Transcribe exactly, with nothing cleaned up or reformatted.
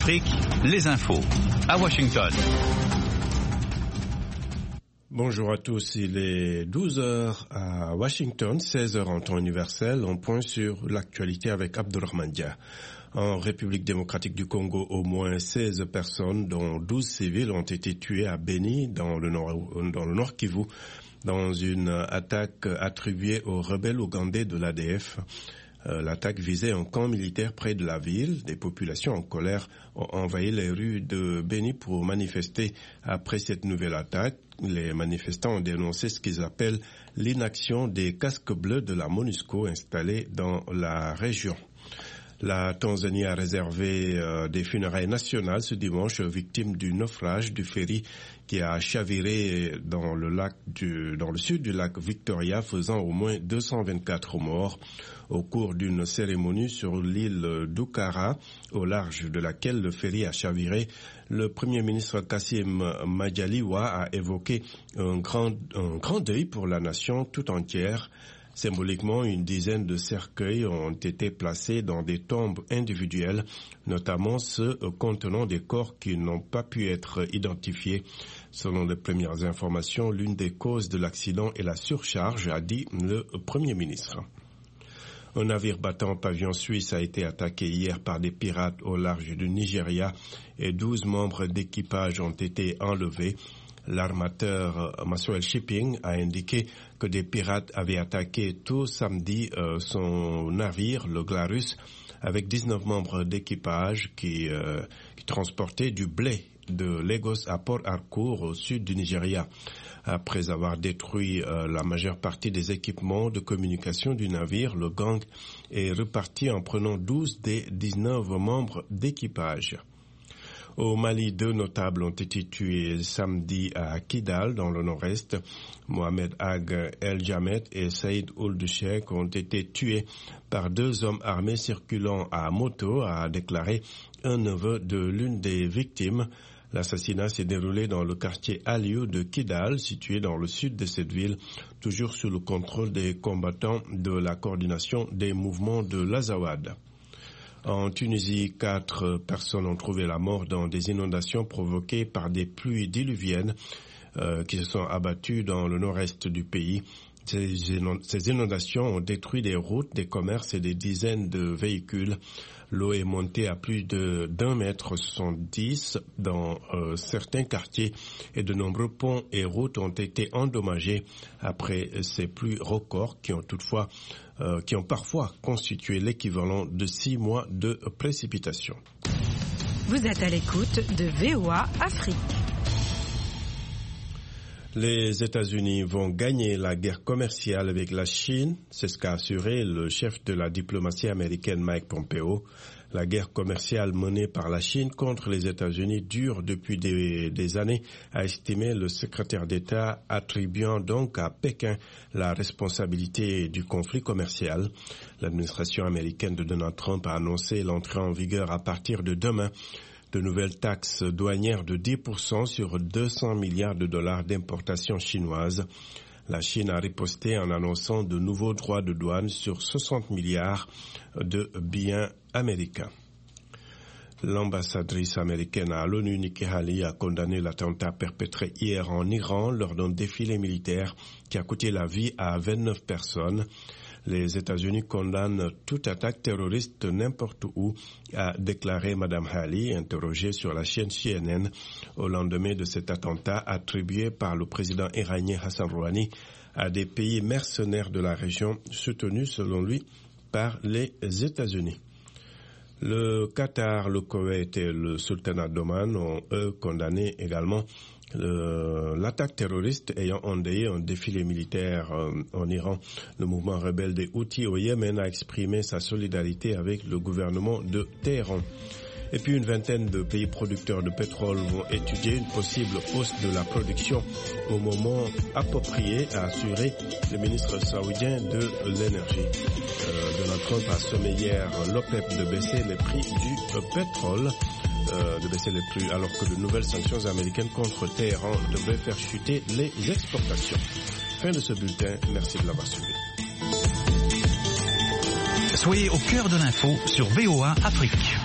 Afrique, les infos à Washington. Bonjour à tous, il est douze heures à Washington, seize heures en temps universel. On point sur l'actualité avec Abdourahmane Dia. En République démocratique du Congo, au moins seize personnes, dont douze civils, ont été tuées à Beni, dans le nord, dans le nord Kivu, dans une attaque attribuée aux rebelles ougandais de l'A D F. Euh, l'attaque visait un camp militaire près de la ville. Des populations en colère ont envahi les rues de Beni pour manifester après cette nouvelle attaque. Les manifestants ont dénoncé ce qu'ils appellent l'inaction des casques bleus de la MONUSCO installés dans la région. La Tanzanie a réservé euh, des funérailles nationales ce dimanche aux victimes du naufrage du ferry qui a chaviré dans le lac du, dans le sud du lac Victoria, faisant au moins deux cent vingt-quatre morts. Au cours d'une cérémonie sur l'île d'Ukara, au large de laquelle le ferry a chaviré, le Premier ministre Kassim Majaliwa a évoqué un grand, un grand deuil pour la nation tout entière. Symboliquement, une dizaine de cercueils ont été placés dans des tombes individuelles, notamment ceux contenant des corps qui n'ont pas pu être identifiés. Selon les premières informations, l'une des causes de l'accident est la surcharge, a dit le Premier ministre. Un navire battant pavillon suisse a été attaqué hier par des pirates au large du Nigeria et douze membres d'équipage ont été enlevés. L'armateur Maxwell Shipping a indiqué que des pirates avaient attaqué tout samedi euh, son navire, le Glarus, avec dix-neuf membres d'équipage qui, euh, qui transportaient du blé de Lagos à Port Harcourt au sud du Nigeria. Après avoir détruit euh, la majeure partie des équipements de communication du navire, le gang est reparti en prenant douze des dix-neuf membres d'équipage. Au Mali, deux notables ont été tués samedi à Kidal, dans le nord-est. Mohamed Ag El Jamet et Saïd Ould Cheikh ont été tués par deux hommes armés circulant à moto, a déclaré un neveu de l'une des victimes. L'assassinat s'est déroulé dans le quartier Aliou de Kidal, situé dans le sud de cette ville, toujours sous le contrôle des combattants de la coordination des mouvements de l'Azawad. En Tunisie, quatre personnes ont trouvé la mort dans des inondations provoquées par des pluies diluviennes euh, qui se sont abattues dans le nord-est du pays. Ces inondations ont détruit des routes, des commerces et des dizaines de véhicules. L'eau est montée à plus de d'un mètre soixante-dix dans euh, certains quartiers et de nombreux ponts et routes ont été endommagés après ces pluies records qui ont toutefois, euh, qui ont parfois constitué l'équivalent de six mois de précipitations. Vous êtes à l'écoute de V O A Afrique. Les États-Unis vont gagner la guerre commerciale avec la Chine, c'est ce qu'a assuré le chef de la diplomatie américaine Mike Pompeo. La guerre commerciale menée par la Chine contre les États-Unis dure depuis des, des années, a estimé le secrétaire d'État, attribuant donc à Pékin la responsabilité du conflit commercial. L'administration américaine de Donald Trump a annoncé l'entrée en vigueur à partir de demain de nouvelles taxes douanières de dix pour cent sur deux cents milliards de dollars d'importations chinoises. La Chine a riposté en annonçant de nouveaux droits de douane sur soixante milliards de biens américains. L'ambassadrice américaine à l'ONU, Nikki Haley, a condamné l'attentat perpétré hier en Iran lors d'un défilé militaire qui a coûté la vie à vingt-neuf personnes. Les États-Unis condamnent toute attaque terroriste n'importe où, a déclaré Madame Haley, interrogée sur la chaîne C N N au lendemain de cet attentat attribué par le président iranien Hassan Rouhani à des pays mercenaires de la région, soutenus selon lui par les États-Unis. Le Qatar, le Koweït et le Sultanat d'Oman ont, eux, condamné également Le, l'attaque terroriste ayant endeuillé un défilé militaire euh, en Iran. Le mouvement rebelle des Houthis au Yémen a exprimé sa solidarité avec le gouvernement de Téhéran. Et puis une vingtaine de pays producteurs de pétrole vont étudier une possible hausse de la production au moment approprié, a assuré le ministre saoudien de l'énergie. Euh, Donald Trump a sommé hier l'OPEP de baisser les prix du euh, pétrole. Euh, de baisser les prix alors que de nouvelles sanctions américaines contre Téhéran devraient faire chuter les exportations. Fin de ce bulletin, merci de l'avoir suivi. Soyez au cœur de l'info sur V O A Afrique.